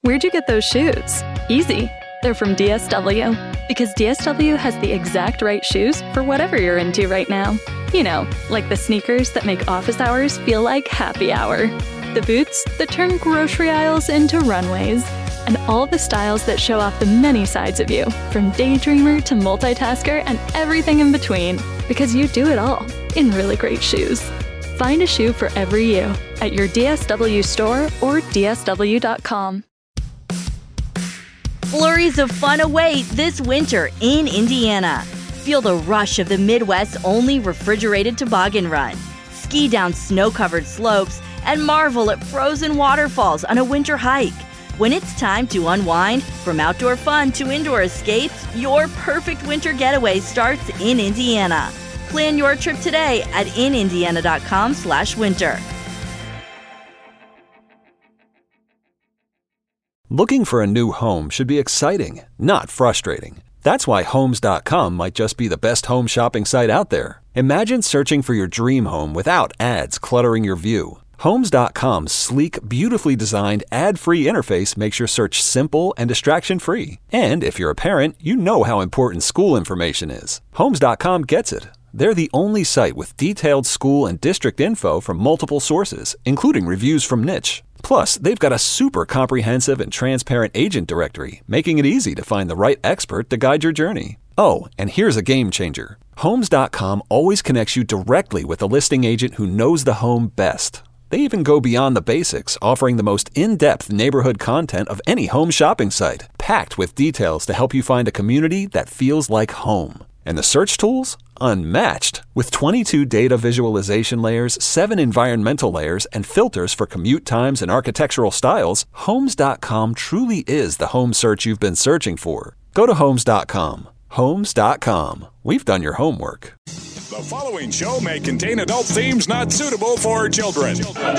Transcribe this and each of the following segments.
Where'd you get those shoes? Easy. They're from DSW. Because DSW has the exact right shoes for whatever you're into right now. You know, like the sneakers that make office hours feel like happy hour. The boots that turn grocery aisles into runways. And all the styles that show off the many sides of you, from daydreamer to multitasker and everything in between. Because you do it all in really great shoes. Find a shoe for every you at your DSW store or DSW.com. Flurries of fun await this winter in Indiana. Feel the rush of the Midwest's only refrigerated toboggan run. Ski down snow-covered slopes and marvel at frozen waterfalls on a winter hike. When it's time to unwind, from outdoor fun to indoor escapes, your perfect winter getaway starts in Indiana. Plan your trip today at inindiana.com/winter. Looking for a new home should be exciting, not frustrating. That's why Homes.com might just be the best home shopping site out there. Imagine searching for your dream home without ads cluttering your view. Homes.com's sleek, beautifully designed, ad-free interface makes your search simple and distraction-free. And if you're a parent, you know how important school information is. Homes.com gets it. They're the only site with detailed school and district info from multiple sources, including reviews from Niche. Plus, they've got a super comprehensive and transparent agent directory, making it easy to find the right expert to guide your journey. Oh, and here's a game changer. Homes.com always connects you directly with a listing agent who knows the home best. They even go beyond the basics, offering the most in-depth neighborhood content of any home shopping site, packed with details to help you find a community that feels like home. And the search tools? Unmatched. With 22 data visualization layers, 7 environmental layers, and filters for commute times and architectural styles, Homes.com truly is the home search you've been searching for. Go to Homes.com. Homes.com. We've done your homework. The following show may contain adult themes not suitable for children.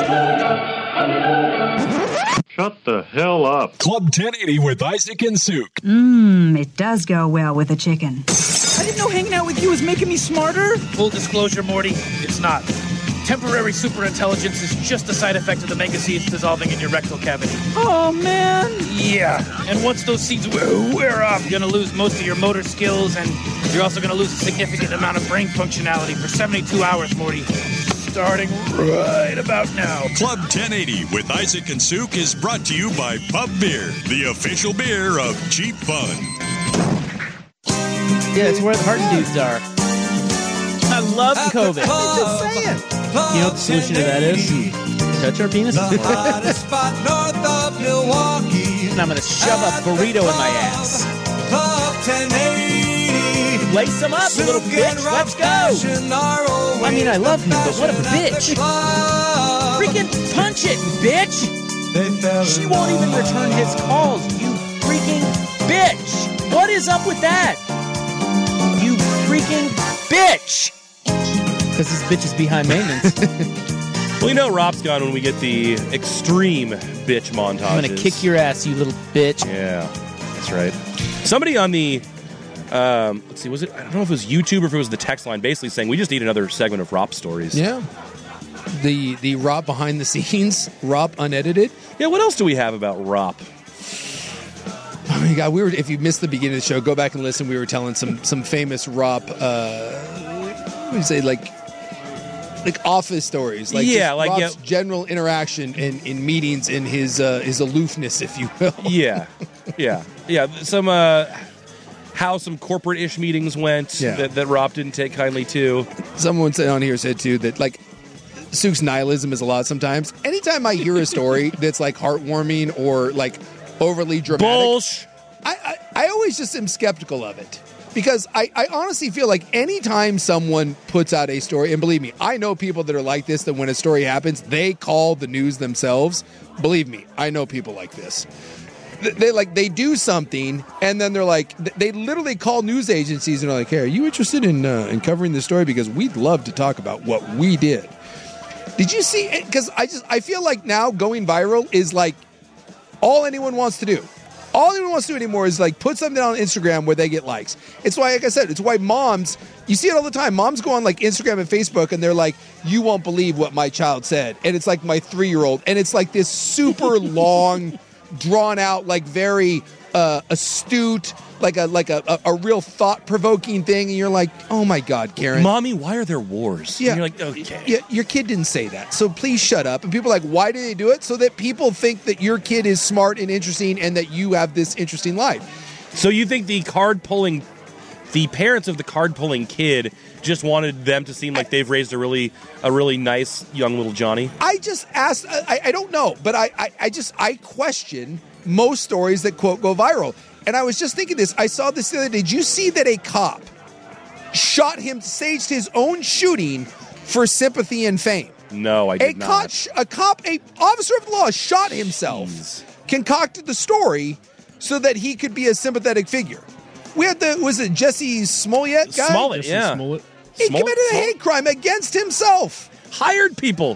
Shut the hell up. Club 1080 with Isaac and Suk. It does go well with a chicken. I didn't know hanging out with you was making me smarter. Full disclosure, Morty, it's not. Temporary superintelligence is just a side effect of the mega seeds dissolving in your rectal cavity. Oh, man. Yeah, and once those seeds wear off, you're going to lose most of your motor skills, and you're also going to lose a significant amount of brain functionality for 72 hours, Morty. Starting right about now. Club 1080 with Isaac and Suk is brought to you by Pub Beer, the official beer of cheap fun. Yeah, it's where the hard dudes are. I love COVID. I'm just saying. You know what the solution to that is? Touch our penis. And I'm going to shove a burrito in my ass. Lace them up, you little bitch. Let's go. I mean, I love him, but what a bitch. Freaking punch it, bitch. She won't even return his calls, you freaking bitch. What is up with that? You freaking bitch. Because this bitch is behind maintenance. Well, you know Rob's gone when we get the extreme bitch montages. I'm going to kick your ass, you little bitch. Yeah, that's right. Somebody on the, let's see, was it? I don't know if it was YouTube or if it was the text line, basically saying we just need another segment of Rob stories. Yeah. The Rob behind the scenes, Rob unedited. Yeah, what else do we have about Rob? Oh my God, if you missed the beginning of the show, go back and listen. We were telling some famous Rob, what do you say, like office stories, like Rob's general interaction in meetings and his aloofness, if you will. Yeah. Some how some corporate-ish meetings went that Rob didn't take kindly to. Someone said on here too that like Suk's nihilism is a lot sometimes. Anytime I hear a story that's like heartwarming or like overly dramatic, bullshit. I always just am skeptical of it. Because I honestly feel like anytime someone puts out a story, and believe me, I know people that are like this, that when a story happens, they call the news themselves. Believe me, I know people like this. They do something, and then they're like, they literally call news agencies and are like, hey, are you interested in covering this story? Because we'd love to talk about what we did. Did you see it? Because I feel like now going viral is like all anyone wants to do. All anyone wants to do anymore is like put something on Instagram where they get likes. It's why, like I said, it's why moms, you see it all the time. Moms go on like Instagram and Facebook and they're like, you won't believe what my child said. And it's like my 3-year-old. And it's like this super long drawn out, like very astute, like a real thought-provoking thing, and you're like, oh my God, Karen. Mommy, why are there wars? Yeah. And you're like, okay. Yeah, your kid didn't say that, so please shut up. And people are like, why do they do it? So that people think that your kid is smart and interesting and that you have this interesting life. So you think the parents of the card-pulling kid just wanted them to seem like they've raised a really nice young little Johnny? I just asked, I don't know, but I question most stories that, quote, go viral. And I was just thinking this. I saw this the other day. Did you see that a cop staged his own shooting for sympathy and fame? No, I did not. An officer of the law shot himself, concocted the story so that he could be a sympathetic figure. We had was it Jesse Smollett guy? Smollett, yeah. He committed a hate crime against himself. Hired people.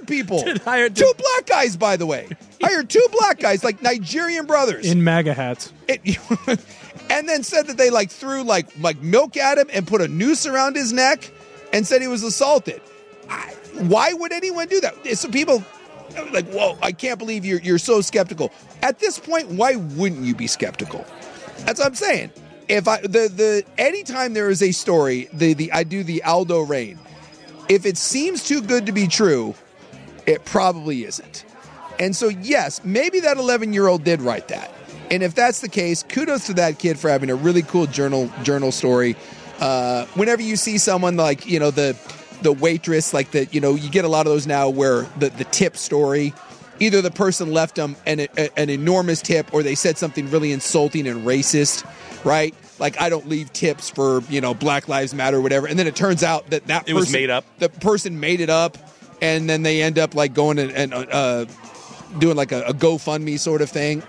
Two black guys, by the way. Hired two black guys, like Nigerian brothers. In MAGA hats. And then said that they threw milk at him and put a noose around his neck and said he was assaulted. Why would anyone do that? So people are like, whoa, I can't believe you're so skeptical. At this point, why wouldn't you be skeptical? That's what I'm saying. If anytime there is a story, I do the Aldo Rain. If it seems too good to be true, it probably isn't. And so, yes, maybe that 11-year-old did write that. And if that's the case, kudos to that kid for having a really cool journal story. Whenever you see someone like, the waitress, you get a lot of those now where the tip story, either the person left them an enormous tip or they said something really insulting and racist, right? Like, I don't leave tips for, Black Lives Matter or whatever. And then it turns out that person, was made up. The person made it up, and then they end up going and doing a GoFundMe sort of thing.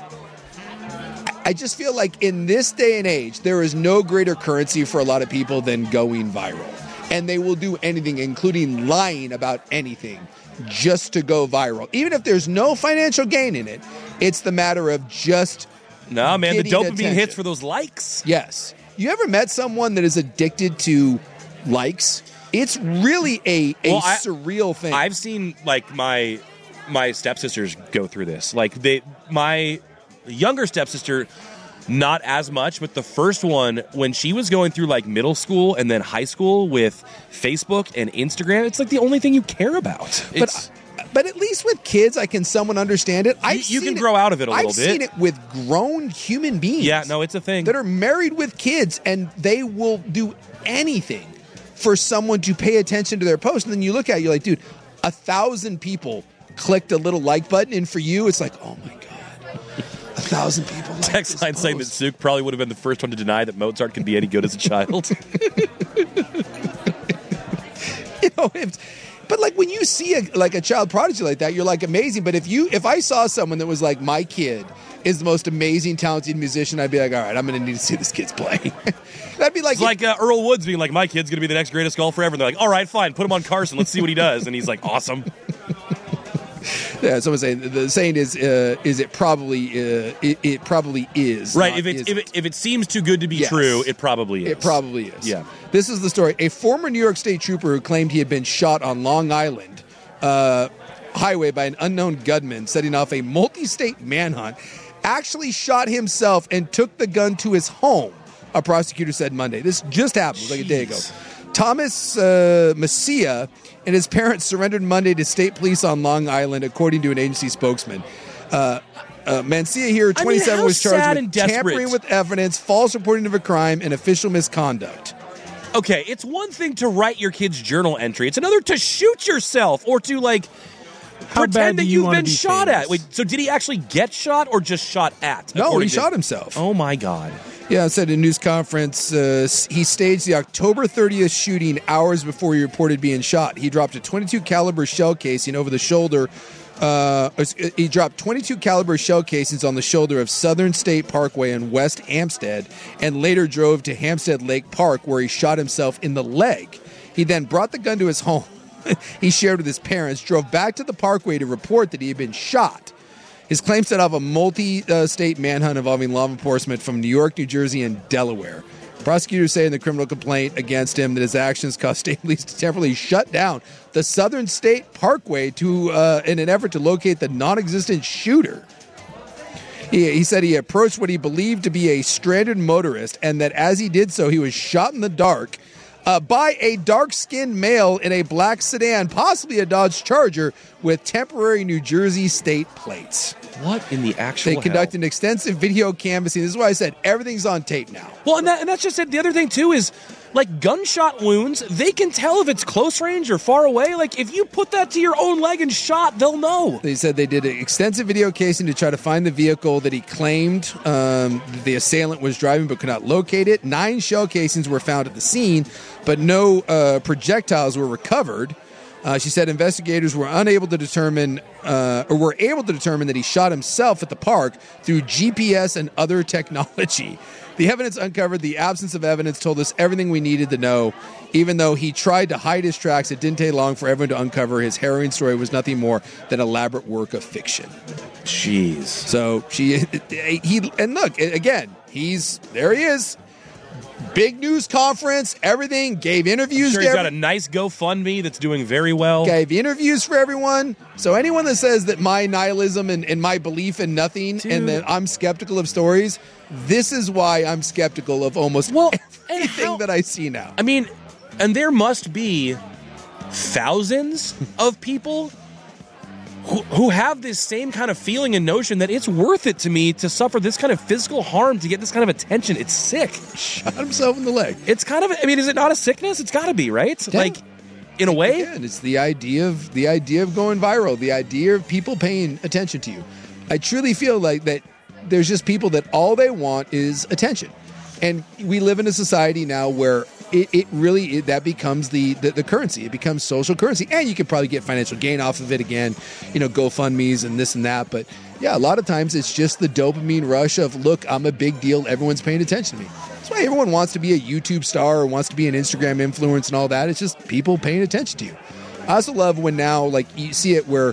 I just feel like in this day and age, there is no greater currency for a lot of people than going viral. And they will do anything, including lying about anything, just to go viral. Even if there's no financial gain in it, it's the matter of just... No, man, the dopamine attention. hits for those likes. Yes. You ever met someone that is addicted to likes? It's really a surreal thing. I've seen, my stepsisters go through this. My younger stepsister, not as much, but the first one, when she was going through, middle school and then high school with Facebook and Instagram, it's, the only thing you care about. But at least with kids, I can somewhat understand it. You can grow out of it a little bit. I've seen it with grown human beings. Yeah, no, it's a thing. That are married with kids, and they will do anything for someone to pay attention to their post. And then you look at it, you're like, dude, 1,000 people clicked a little like button, and for you, it's like, oh my God, 1,000 people like Text line saying that Suk probably would have been the first one to deny that Mozart can be any good as a child. But when you see a child prodigy like that, you're amazing. But if I saw someone that was my kid is the most amazing, talented musician, I'd be like, all right, I'm going to need to see this kid's play. That'd be it's like Earl Woods being like, my kid's going to be the next greatest golfer ever. And they're like, all right, fine, put him on Carson. Let's see what he does. And he's like, awesome. Yeah, someone saying the saying is it probably is right. If it seems too good to be true, it probably is. It probably is. Yeah. This is the story. A former New York State trooper who claimed he had been shot on Long Island highway by an unknown gunman setting off a multi-state manhunt actually shot himself and took the gun to his home. A prosecutor said Monday. This just happened a day ago. Thomas Messia and his parents surrendered Monday to state police on Long Island, according to an agency spokesman. Mencia here, 27, was charged with tampering with evidence, false reporting of a crime, and official misconduct. Okay, it's one thing to write your kid's journal entry. It's another to shoot yourself or to, pretend that you've been shot at. Wait, so did he actually get shot or just shot at? No, he shot himself. Oh, my God. Yeah, it said in a news conference, he staged the October 30th shooting hours before he reported being shot. He dropped a .22 caliber shell casing over the shoulder. He dropped .22 caliber shell casings on the shoulder of Southern State Parkway in West Hampstead and later drove to Hampstead Lake Park, where he shot himself in the leg. He then brought the gun to his home. He shared with his parents, drove back to the Parkway to report that he had been shot. His claim set off a multi-state manhunt involving law enforcement from New York, New Jersey, and Delaware. Prosecutors say in the criminal complaint against him that his actions caused state police to temporarily shut down the Southern State Parkway in an effort to locate the non-existent shooter. He said he approached what he believed to be a stranded motorist, and that as he did so, he was shot in the dark by a dark-skinned male in a black sedan, possibly a Dodge Charger, with temporary New Jersey state plates. What in the actual They conducted an extensive video canvassing. This is why I said everything's on tape now. Well, and that's just it. The other thing, too, is like gunshot wounds, they can tell if it's close range or far away. Like, if you put that to your own leg and shot, they'll know. They said they did an extensive video casing to try to find the vehicle that he claimed the assailant was driving but could not locate it. 9 shell casings were found at the scene, but no projectiles were recovered. She said investigators were able to determine that he shot himself at the park through GPS and other technology. The evidence uncovered the absence of evidence told us everything we needed to know. Even though he tried to hide his tracks, it didn't take long for everyone to uncover his harrowing story was nothing more than an elaborate work of fiction. Jeez. So and look, again, there he is. Big news conference, everything, gave interviews. Sure, he's got a nice GoFundMe that's doing very well. Gave interviews for everyone. So anyone that says that my nihilism and my belief in nothing and that I'm skeptical of stories, this is why I'm skeptical of almost everything that I see now. I mean, and there must be thousands of people who have this same kind of feeling and notion that it's worth it to me to suffer this kind of physical harm to get this kind of attention. It's sick. Shot himself in the leg. It's kind of, I mean, is it not a sickness? It's got to be, right? Yeah. Like, in a way? Again, it's the idea of going viral, the idea of people paying attention to you. I truly feel like that there's just people that all they want is attention. And we live in a society now where it really that becomes the currency. It becomes social currency, and you can probably get financial gain off of it again, GoFundMes and this and that. But yeah, a lot of times it's just the dopamine rush of, look, I'm a big deal. Everyone's paying attention to me. That's why everyone wants to be a YouTube star or wants to be an Instagram influencer and all that. It's just people paying attention to you. I also love when now, like, you see it where,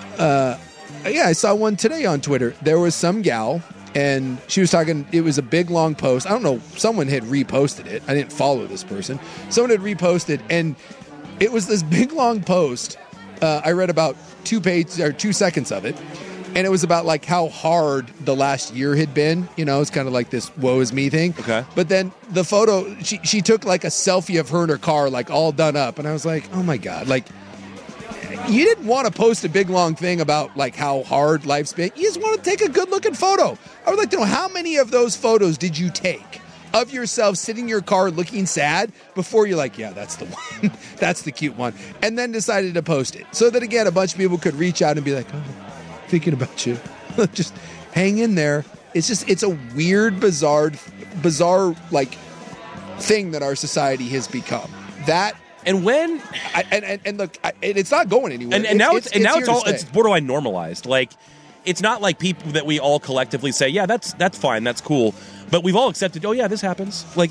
I saw one today on Twitter. There was some gal. And she was talking, it was a big, long post. I don't know, someone had reposted it. I didn't follow this person. Someone had reposted, and it was this big, long post. I read about 2 seconds of it. And it was about, like, how hard the last year had been. It's kind of like this woe is me thing. Okay. But then the photo, she took, like, a selfie of her in her car, like, all done up. And I was like, oh, my God. Like, you didn't want to post a big, long thing about, like, how hard life's been. You just want to take a good-looking photo. I would like to know, how many of those photos did you take of yourself sitting in your car looking sad before you're like, yeah, that's the one. That's the cute one. And then decided to post it. So that, again, a bunch of people could reach out and be like, oh, thinking about you. Just hang in there. It's a weird, bizarre, like, thing that our society has become. That... And when look, it's not going anywhere. And now it's borderline normalized. Like, it's not like people that we all collectively say, yeah, that's fine, that's cool. But we've all accepted, oh yeah, this happens. Like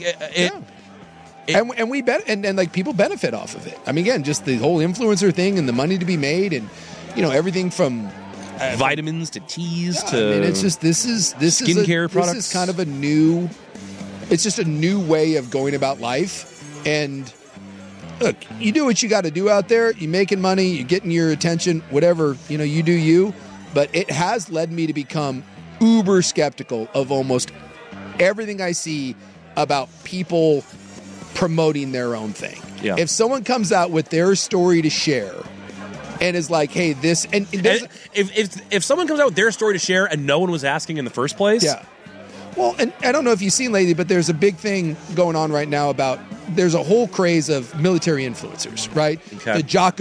and we and like people benefit off of it. I mean, again, just the whole influencer thing and the money to be made, and everything from vitamins to teas to. I mean, it's just this is skincare products. This is kind of a new. It's just a new way of going about life, and. Look, you do what you got to do out there. You're making money. You're getting your attention. Whatever, you do you. But it has led me to become uber skeptical of almost everything I see about people promoting their own thing. Yeah. If someone comes out with their story to share and is like, hey, this... And if someone comes out with their story to share and no one was asking in the first place... Yeah. Well, and I don't know if you've seen lately, but there's a big thing going on right now about there's a whole craze of military influencers, right? Okay. The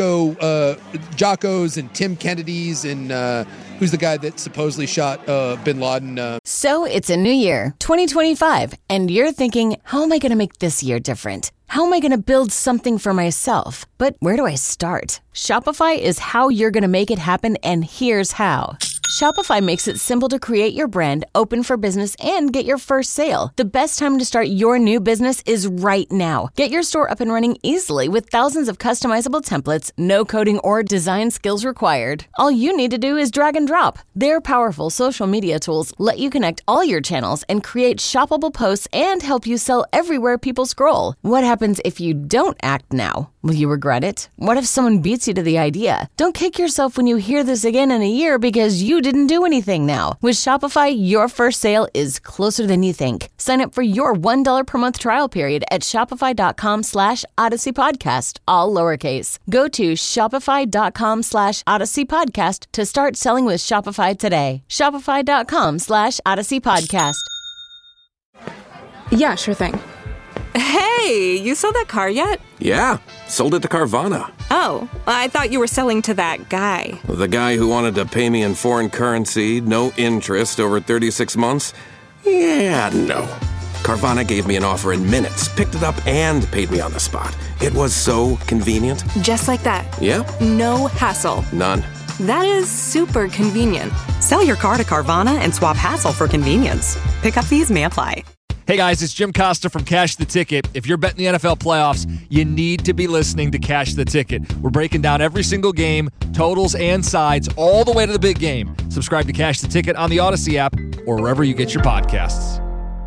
Jockos and Tim Kennedys and who's the guy that supposedly shot bin Laden? So it's a new year, 2025, and you're thinking, how am I going to make this year different? How am I going to build something for myself? But where do I start? Shopify is how you're going to make it happen, and here's how. Shopify makes it simple to create your brand, open for business, and get your first sale. The best time to start your new business is right now. Get your store up and running easily with thousands of customizable templates, no coding or design skills required. All you need to do is drag and drop. Their powerful social media tools let you connect all your channels and create shoppable posts and help you sell everywhere people scroll. What happens if you don't act now? Will you regret it? What if someone beats you to the idea? Don't kick yourself when you hear this again in a year because you you didn't do anything now. With Shopify, your first sale is closer than you think. Sign up for your $1 per month trial period at shopify.com/Odyssey Podcast, all lowercase. Go to shopify.com/Odyssey Podcast to start selling with Shopify today. Shopify.com/Odyssey Podcast. Yeah, sure thing. Hey, you sold that car yet? Yeah, sold it to Carvana. Oh, I thought you were selling to that guy. The guy who wanted to pay me in foreign currency, no interest, over 36 months? Yeah, no. Carvana gave me an offer in minutes, picked it up, and paid me on the spot. It was so convenient. Just like that. Yeah? No hassle. None. That is super convenient. Sell your car to Carvana and swap hassle for convenience. Pickup fees may apply. Hey guys, it's Jim Costa from Cash the Ticket. If you're betting the NFL playoffs, you need to be listening to Cash the Ticket. We're breaking down every single game, totals and sides, all the way to the big game. Subscribe to Cash the Ticket on the Odyssey app or wherever you get your podcasts.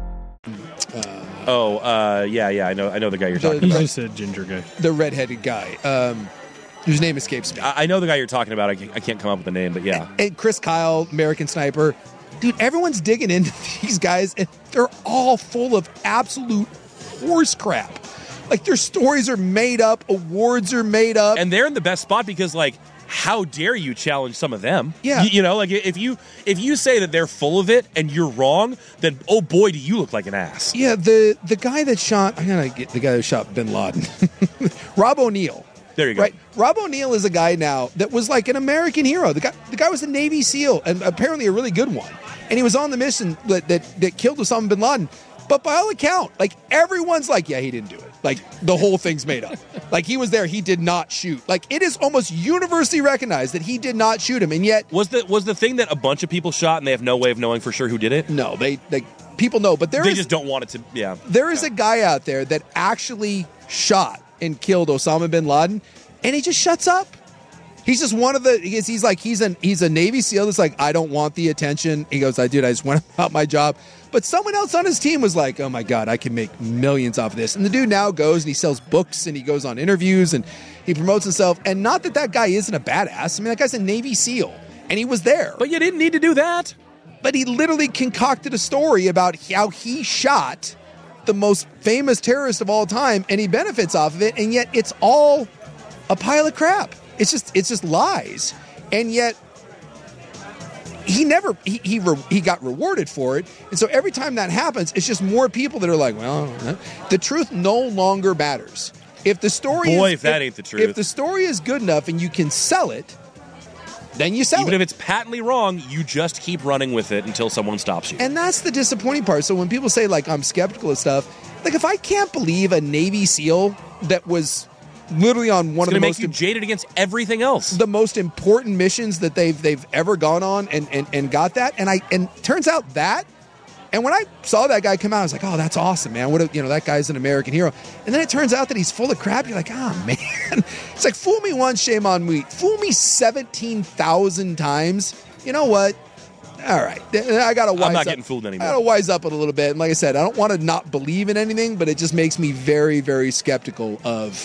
Yeah, I know the guy you're talking about. He's just a ginger guy. The redheaded guy. Whose name escapes me. I know the guy you're talking about. I can't come up with the name, but yeah. And Chris Kyle, American Sniper. Dude, everyone's digging into these guys, and they're all full of absolute horse crap. Like, their stories are made up, awards are made up. And they're in the best spot because, like, how dare you challenge some of them? Yeah. You know, like, if you say that they're full of it and you're wrong, then, oh boy, do you look like an ass. Yeah, the guy that shot, I'm going to get the guy that shot bin Laden. Rob O'Neill. There you go. Right. Rob O'Neill is a guy now that was like an American hero. The guy was a Navy SEAL, and apparently a really good one. And he was on the mission that killed Osama bin Laden. But by all account, like, everyone's like, yeah, he didn't do it. Like, the whole thing's made up. Like, he was there. He did not shoot. Like, it is almost universally recognized that he did not shoot him. And yet, was the thing that a bunch of people shot and they have no way of knowing for sure who did it? No, they people know, but they just don't want it to. Yeah, there is a guy out there that actually shot and killed Osama bin Laden, and he just shuts up. He's just one of the. He's a Navy SEAL that's like, I don't want the attention. He goes, I just went about my job. But someone else on his team was like, oh my God, I can make millions off of this. And the dude now goes and he sells books and he goes on interviews and he promotes himself. And not that guy isn't a badass. I mean, that guy's a Navy SEAL and he was there. But you didn't need to do that. But he literally concocted a story about how he shot the most famous terrorist of all time and he benefits off of it. And yet it's all a pile of crap. It's just lies. And yet he got rewarded for it. And so every time that happens, it's just more people that are like, well, the truth no longer matters. If the story if that ain't the truth. If the story is good enough and you can sell it, then you sell it. Even if it's patently wrong, you just keep running with it until someone stops you. And that's the disappointing part. So when people say, like, I'm skeptical of stuff, like, if I can't believe a Navy SEAL that was literally on one of the most, make you jaded against everything else, the most important missions that they've ever gone on, and got that, and turns out that, and when I saw that guy come out, I was like, oh, that's awesome, man. That guy's an American hero. And then it turns out that he's full of crap. You're like, oh man, it's like, fool me once, shame on me. Fool me 17,000 times. You know what? All right, I gotta wise up. I'm not getting fooled anymore. I gotta wise up a little bit. And like I said, I don't want to not believe in anything, but it just makes me very, very skeptical of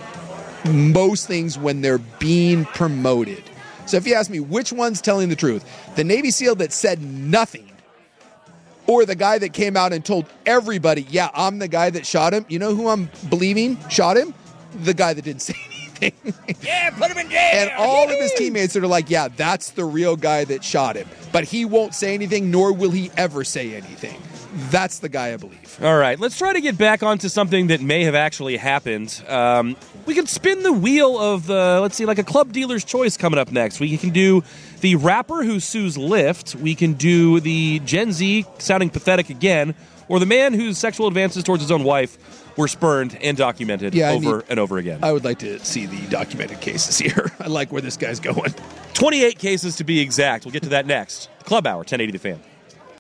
most things when they're being promoted. So if you ask me which one's telling the truth, the Navy SEAL that said nothing, or the guy that came out and told everybody, yeah, I'm the guy that shot him. You know who I'm believing shot him? The guy that didn't say anything. Yeah, put him in jail. And all of his teammates that are like, yeah, that's the real guy that shot him. But he won't say anything, nor will he ever say anything. That's the guy I believe. All right, let's try to get back onto something that may have actually happened. We can spin the wheel of, like a club dealer's choice coming up next. We can do the rapper who sues Lyft. We can do the Gen Z sounding pathetic again, or the man whose sexual advances towards his own wife were spurned and documented over and over again. I would like to see the documented cases here. I like where this guy's going. 28 cases to be exact. We'll get to that next. Club Hour, 1080 The Fan.